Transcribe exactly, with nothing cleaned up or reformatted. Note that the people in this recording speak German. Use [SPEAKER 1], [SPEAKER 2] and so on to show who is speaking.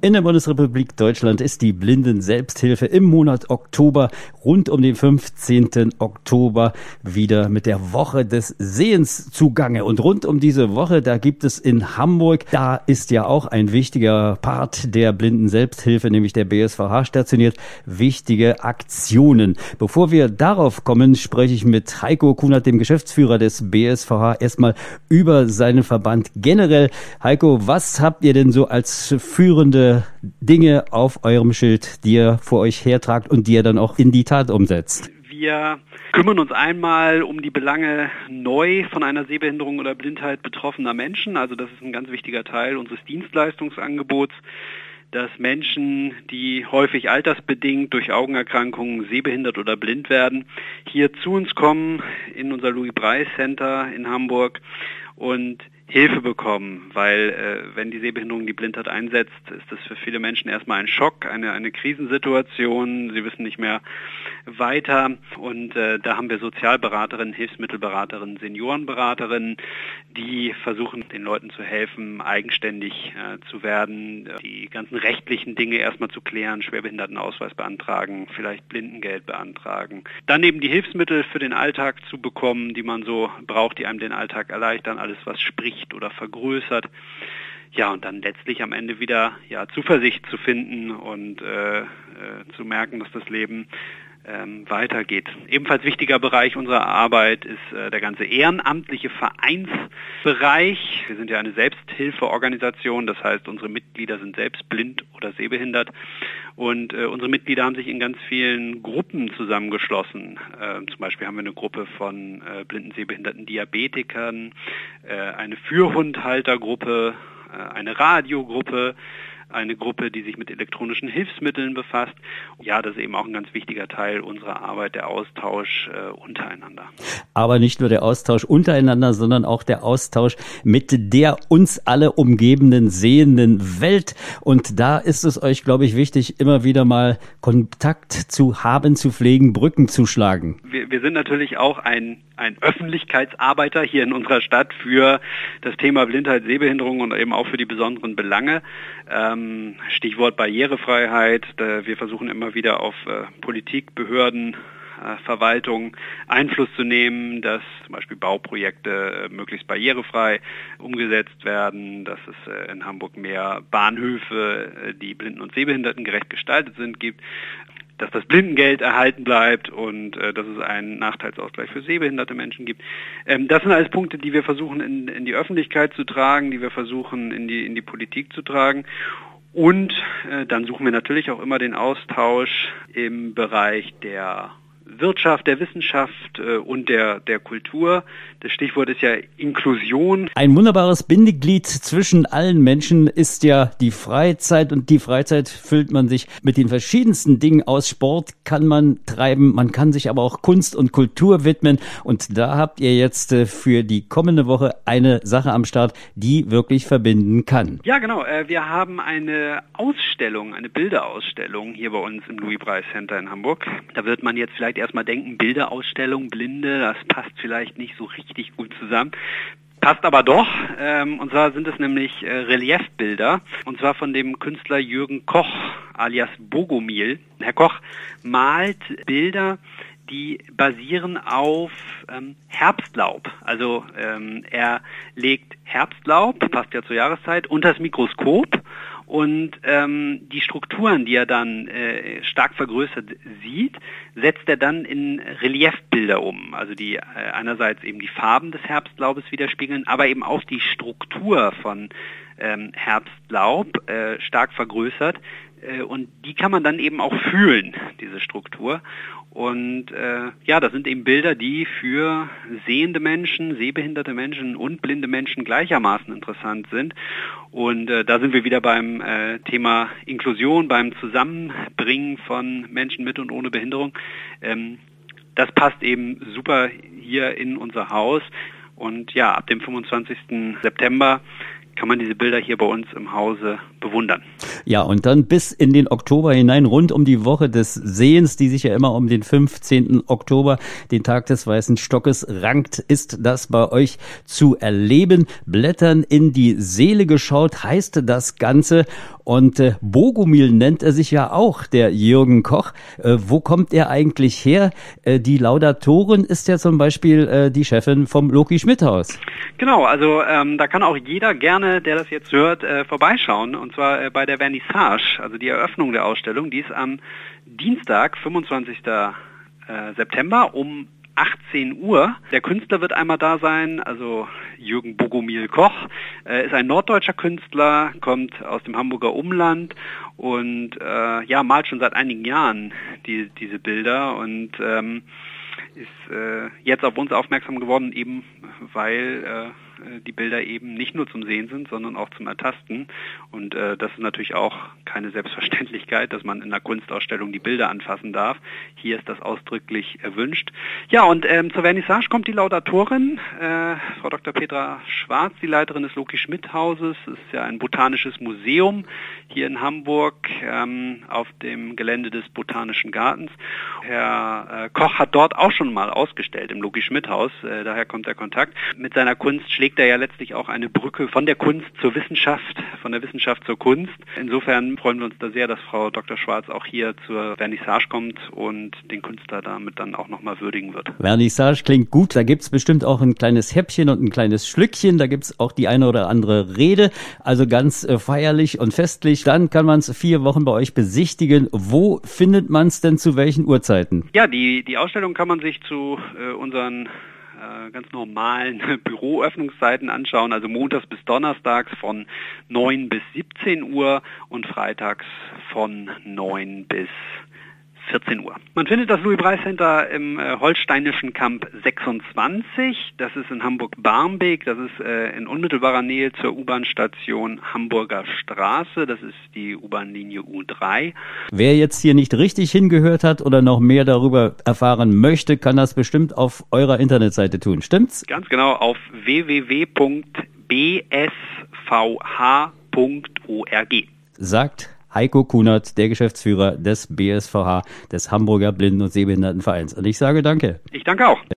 [SPEAKER 1] In der Bundesrepublik Deutschland ist die Blinden-Selbsthilfe im Monat Oktober rund um den fünfzehnten Oktober wieder mit der Woche des Sehens zugange. Und rund um diese Woche, da gibt es in Hamburg, da ist ja auch ein wichtiger Part der Blinden-Selbsthilfe, nämlich der B S V H stationiert, wichtige Aktionen. Bevor wir darauf kommen, spreche ich mit Heiko Kunert, dem Geschäftsführer des B S V H, erstmal über seinen Verband generell. Heiko, was habt ihr denn so als führende Dinge auf eurem Schild, die ihr vor euch hertragt und die ihr dann auch in die Tat umsetzt?
[SPEAKER 2] Wir kümmern uns einmal um die Belange neu von einer Sehbehinderung oder Blindheit betroffener Menschen. Also das ist ein ganz wichtiger Teil unseres Dienstleistungsangebots, dass Menschen, die häufig altersbedingt durch Augenerkrankungen sehbehindert oder blind werden, hier zu uns kommen in unser Louis-Breis-Center in Hamburg und Hilfe bekommen, weil äh, wenn die Sehbehinderung die Blindheit einsetzt, ist das für viele Menschen erstmal ein Schock, eine, eine Krisensituation, sie wissen nicht mehr weiter und äh, da haben wir Sozialberaterinnen, Hilfsmittelberaterinnen, Seniorenberaterinnen, die versuchen, den Leuten zu helfen, eigenständig äh, zu werden, die ganzen rechtlichen Dinge erstmal zu klären, Schwerbehindertenausweis beantragen, vielleicht Blindengeld beantragen. Dann eben die Hilfsmittel für den Alltag zu bekommen, die man so braucht, die einem den Alltag erleichtern, alles was spricht oder vergrößert. Ja, und dann letztlich am Ende wieder ja, Zuversicht zu finden und äh, äh, zu merken, dass das Leben ähm, weitergeht. Ebenfalls wichtiger Bereich unserer Arbeit ist äh, der ganze ehrenamtliche Vereinsbereich. Wir sind ja eine Selbsthilfeorganisation, das heißt, unsere Mitglieder sind selbst blind oder sehbehindert. Und äh, unsere Mitglieder haben sich in ganz vielen Gruppen zusammengeschlossen. Äh, zum Beispiel haben wir eine Gruppe von äh, blinden, sehbehinderten Diabetikern, äh, eine Fürhundhaltergruppe, äh, eine Radiogruppe, eine Gruppe, die sich mit elektronischen Hilfsmitteln befasst. Ja, das ist eben auch ein ganz wichtiger Teil unserer Arbeit, der Austausch äh, untereinander.
[SPEAKER 1] Aber nicht nur der Austausch untereinander, sondern auch der Austausch mit der uns alle umgebenden, sehenden Welt. Und da ist es euch, glaube ich, wichtig, immer wieder mal Kontakt zu haben, zu pflegen, Brücken zu schlagen.
[SPEAKER 2] Wir, wir sind natürlich auch ein ein Öffentlichkeitsarbeiter hier in unserer Stadt für das Thema Blindheit, Sehbehinderung und eben auch für die besonderen Belange. Ähm, Stichwort Barrierefreiheit. Wir versuchen immer wieder auf äh, Politik, Behörden, äh, Verwaltung Einfluss zu nehmen, dass zum Beispiel Bauprojekte äh, möglichst barrierefrei umgesetzt werden, dass es äh, in Hamburg mehr Bahnhöfe, äh, die Blinden- und Sehbehinderten gerecht gestaltet sind, gibt, dass das Blindengeld erhalten bleibt und äh, dass es einen Nachteilsausgleich für sehbehinderte Menschen gibt. Ähm, das sind alles Punkte, die wir versuchen in, in die Öffentlichkeit zu tragen, die wir versuchen in die, in die Politik zu tragen. Und äh, dann suchen wir natürlich auch immer den Austausch im Bereich der Wirtschaft, der Wissenschaft äh, und der, der Kultur. Das Stichwort ist ja Inklusion.
[SPEAKER 1] Ein wunderbares Bindeglied zwischen allen Menschen ist ja die Freizeit, und die Freizeit füllt man sich mit den verschiedensten Dingen aus. Sport kann man treiben, man kann sich aber auch Kunst und Kultur widmen, und da habt ihr jetzt äh, für die kommende Woche eine Sache am Start, die wirklich verbinden kann.
[SPEAKER 2] Ja, genau. Äh, wir haben eine Ausstellung, eine Bilderausstellung hier bei uns im Louis-Breis-Center in Hamburg. Da wird man jetzt vielleicht erstmal denken, Bilderausstellung, Blinde, das passt vielleicht nicht so richtig gut zusammen. Passt aber doch, ähm, und zwar sind es nämlich äh, Reliefbilder, und zwar von dem Künstler Jürgen Koch alias Bogomil. Herr Koch malt Bilder, die basieren auf ähm, Herbstlaub. Also ähm, er legt Herbstlaub, passt ja zur Jahreszeit, unter das Mikroskop. Und ähm, die Strukturen, die er dann äh, stark vergrößert sieht, setzt er dann in Reliefbilder um. Also die äh, einerseits eben die Farben des Herbstlaubes widerspiegeln, aber eben auch die Struktur von ähm, Herbstlaub äh, stark vergrößert. Äh, und die kann man dann eben auch fühlen, diese Struktur. Und äh, ja, das sind eben Bilder, die für sehende Menschen, sehbehinderte Menschen und blinde Menschen gleichermaßen interessant sind. Und äh, da sind wir wieder beim äh, Thema Inklusion, beim Zusammenbringen von Menschen mit und ohne Behinderung. Ähm, das passt eben super hier in unser Haus. Und ja, ab dem fünfundzwanzigsten September kann man diese Bilder hier bei uns im Hause bewundern.
[SPEAKER 1] Ja, und dann bis in den Oktober hinein, rund um die Woche des Sehens, die sich ja immer um den fünfzehnten Oktober, den Tag des Weißen Stockes, rankt, ist das bei euch zu erleben. Blättern in die Seele geschaut heißt das Ganze. Und äh, Bogumil nennt er sich ja auch, der Jürgen Koch. Äh, wo kommt er eigentlich her? Äh, die Laudatorin ist ja zum Beispiel äh, die Chefin vom Loki-Schmidt-Haus.
[SPEAKER 2] Genau, also ähm, da kann auch jeder gerne, der das jetzt hört, äh, vorbeischauen. Und zwar äh, bei der Vernissage, also die Eröffnung der Ausstellung. Die ist am Dienstag, fünfundzwanzigsten September um achtzehn Uhr. Der Künstler wird einmal da sein, also Jürgen Bogumil Koch, äh, ist ein norddeutscher Künstler, kommt aus dem Hamburger Umland und äh, ja, malt schon seit einigen Jahren die, diese Bilder und ähm, ist äh, jetzt auf uns aufmerksam geworden, eben weil äh, die Bilder eben nicht nur zum Sehen sind, sondern auch zum Ertasten. Und äh, das ist natürlich auch keine Selbstverständlichkeit, dass man in einer Kunstausstellung die Bilder anfassen darf. Hier ist das ausdrücklich erwünscht. Ja, und ähm, zur Vernissage kommt die Laudatorin, äh, Frau Doktor Petra Schwarz, die Leiterin des Loki-Schmidt-Hauses. Es ist ja ein botanisches Museum hier in Hamburg ähm, auf dem Gelände des Botanischen Gartens. Herr äh, Koch hat dort auch schon mal ausgestellt im Loki-Schmidt-Haus, äh, daher kommt der Kontakt. Mit seiner Kunst schlägt er ja letztlich auch eine Brücke von der Kunst zur Wissenschaft, von der Wissenschaft zur Kunst. Insofern freuen wir uns da sehr, dass Frau Doktor Schwarz auch hier zur Vernissage kommt und den Künstler damit dann auch nochmal würdigen wird.
[SPEAKER 1] Vernissage klingt gut, da gibt's bestimmt auch ein kleines Häppchen und ein kleines Schlückchen, da gibt's auch die eine oder andere Rede, also ganz äh, feierlich und festlich. Dann kann man es vier Wochen bei euch besichtigen. Wo findet man es denn zu welchen Uhrzeiten?
[SPEAKER 2] Ja, die, die Ausstellung kann man sich zu äh, unseren ganz normalen Büroöffnungszeiten anschauen, also montags bis donnerstags von neun bis siebzehn Uhr und freitags von neun bis vierzehn Uhr. Man findet das Louis-Braille-Center im äh, Holsteinischen Camp sechsundzwanzig. Das ist in Hamburg-Barmbek. Das ist äh, in unmittelbarer Nähe zur U-Bahn-Station Hamburger Straße. Das ist die U-Bahn-Linie U drei.
[SPEAKER 1] Wer jetzt hier nicht richtig hingehört hat oder noch mehr darüber erfahren möchte, kann das bestimmt auf eurer Internetseite tun. Stimmt's?
[SPEAKER 2] Ganz genau, auf w w w punkt b s v h punkt org.
[SPEAKER 1] Sagt Heiko Kunert, der Geschäftsführer des B S V H, des Hamburger Blinden- und Sehbehindertenvereins. Und ich sage danke.
[SPEAKER 2] Ich danke auch.